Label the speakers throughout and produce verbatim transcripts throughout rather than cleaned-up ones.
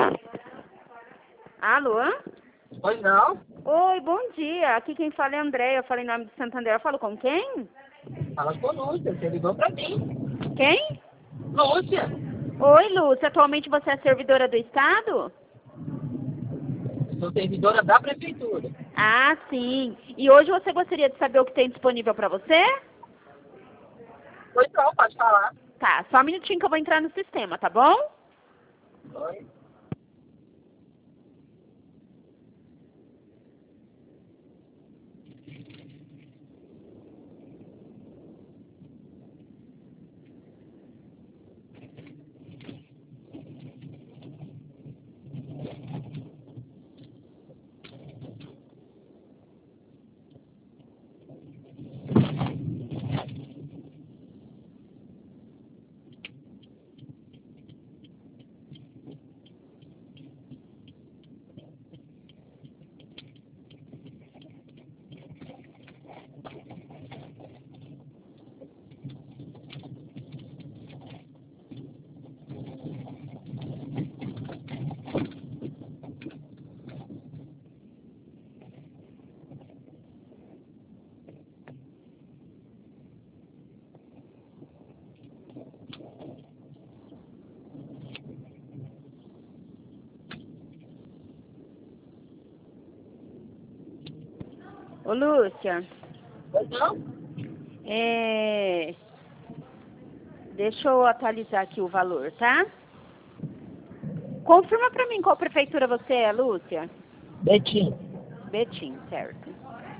Speaker 1: Alô?
Speaker 2: Pois não?
Speaker 1: Oi, bom dia. Aqui quem fala é André. Eu falo em nome de Santander. Eu falo com quem?
Speaker 2: Fala com Lúcia, você ligou pra mim.
Speaker 1: Quem?
Speaker 2: Lúcia,
Speaker 1: Oi, Lúcia. Atualmente você é servidora do Estado?
Speaker 2: sou servidora da prefeitura.
Speaker 1: Ah, sim. E hoje você gostaria de saber o que tem disponível para você?
Speaker 2: Pois não, pode falar.
Speaker 1: Tá, só um minutinho que eu vou entrar no sistema, tá bom?
Speaker 2: Oi.
Speaker 1: Ô, Lúcia,
Speaker 2: Pois não?
Speaker 1: é... deixa eu atualizar aqui o valor, tá? Confirma pra mim qual prefeitura você é, Lúcia.
Speaker 2: Betinho.
Speaker 1: Betim, certo.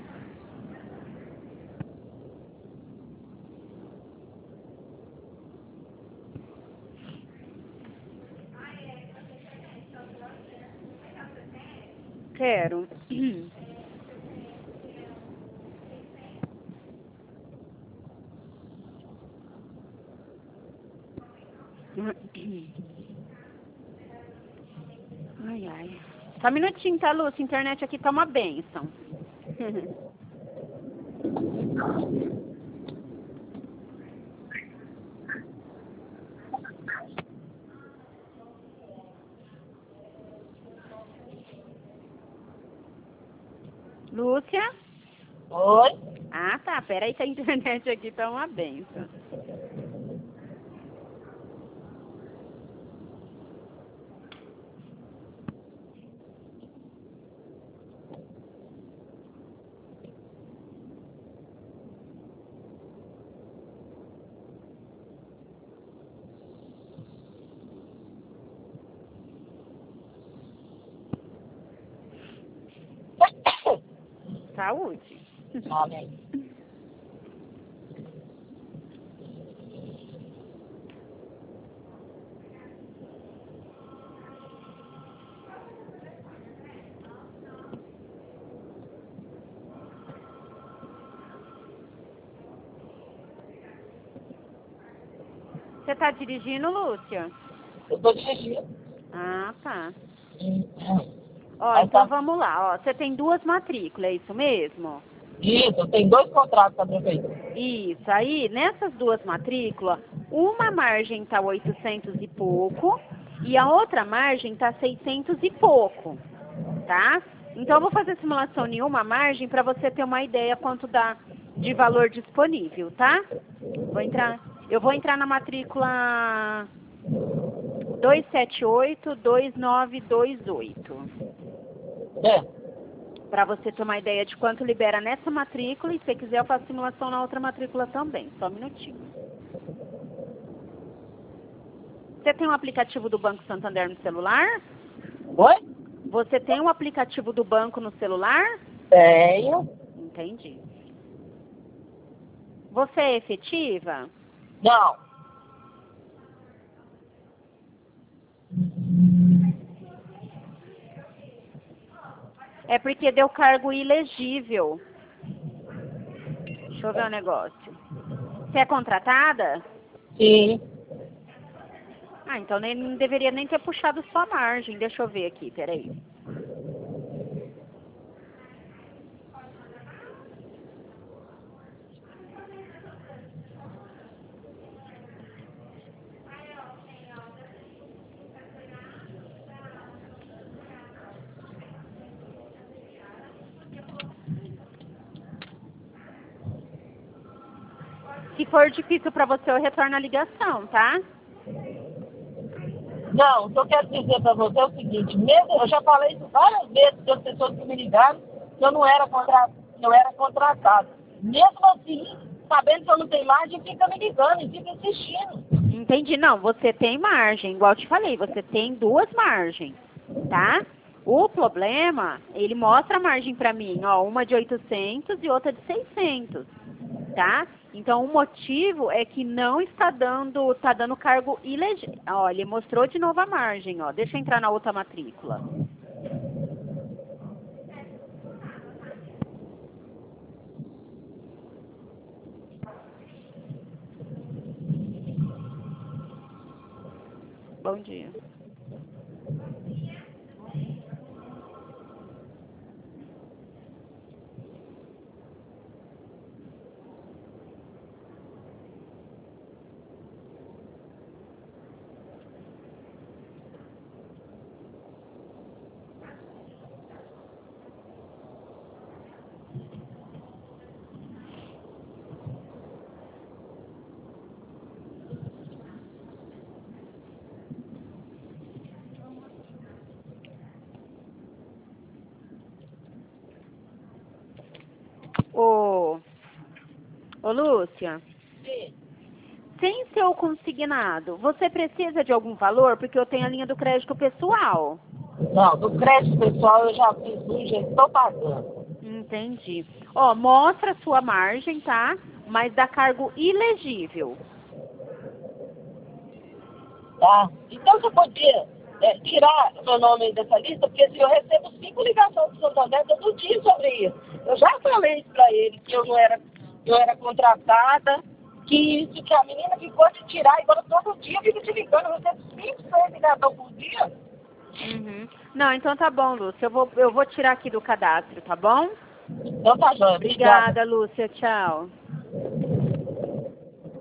Speaker 1: Quero. Ai, ai. Só um minutinho, tá, Lúcia? A internet aqui tá uma bênção. Lúcia?
Speaker 2: Oi.
Speaker 1: Ah, tá. Peraí que a internet aqui tá uma bênção. Saúde.
Speaker 2: Amém.
Speaker 1: Você tá dirigindo, Lúcia?
Speaker 2: Eu tô dirigindo.
Speaker 1: Ah, tá.
Speaker 2: Hum,
Speaker 1: Ó,
Speaker 2: Aí
Speaker 1: então
Speaker 2: tá.
Speaker 1: vamos lá. Ó, você tem duas matrículas, é isso mesmo?
Speaker 2: Isso, tem dois contratos com a prefeitura.
Speaker 1: Isso. Aí, nessas duas matrículas, uma margem tá oitocentos e pouco e a outra margem tá seiscentos e pouco, tá? Então, eu vou fazer simulação em uma margem para você ter uma ideia quanto dá de valor disponível, tá? Vou entrar, eu vou entrar na matrícula dois sete oito, dois nove dois oito.
Speaker 2: É.
Speaker 1: Para você ter uma ideia de quanto libera nessa matrícula e se você quiser eu faço simulação na outra matrícula também. Só um minutinho. Você tem um aplicativo do Banco Santander no celular?
Speaker 2: Oi?
Speaker 1: Você tem um aplicativo do banco no celular?
Speaker 2: Tenho.
Speaker 1: Entendi. Você é efetiva?
Speaker 2: Não.
Speaker 1: É porque deu cargo ilegível. Deixa eu ver um negócio. Você é contratada?
Speaker 2: Sim.
Speaker 1: Ah, então nem, não deveria nem ter puxado sua margem. Deixa eu ver aqui, peraí. Se for difícil para você, eu retorno a ligação, tá?
Speaker 2: Não, o que eu quero dizer para você é o seguinte, mesmo, eu já falei isso várias vezes para as pessoas que me ligaram, que eu não era, contra, eu era contratado. Mesmo assim, sabendo que eu não tenho margem, fica me ligando e fica insistindo.
Speaker 1: Entendi. Não, você tem margem, igual eu te falei, você tem duas margens, tá? O problema, ele mostra a margem para mim, ó, uma de oitocentos e outra de seiscentos, tá? Então, o motivo é que não está dando, tá dando cargo ilegítimo. Ó, ele mostrou de novo a margem, ó. Deixa eu entrar na outra matrícula. Bom dia. Ô, ô Lúcia,
Speaker 2: Sim.
Speaker 1: sem seu consignado, você precisa de algum valor? Porque eu tenho a linha do crédito pessoal.
Speaker 2: Não, do crédito pessoal eu já fiz um, já estou pagando.
Speaker 1: Entendi. Ó, mostra a sua margem, tá? Mas dá cargo ilegível.
Speaker 2: Tá? Então você podia é, tirar meu nome dessa lista, porque se eu recebo cinco ligações do Santander todo dia sobre isso. Eu já falei isso para ele, que eu não era, eu era contratada, que isso, que a menina ficou de tirar, e agora todo dia fica te ligando, eu recebo cinco, seis ligações por dia.
Speaker 1: Uhum. Não, então tá bom, Lúcia. Eu vou, eu vou tirar aqui do cadastro, tá bom?
Speaker 2: Então tá, joia. Obrigada.
Speaker 1: Obrigada, Lúcia. Tchau.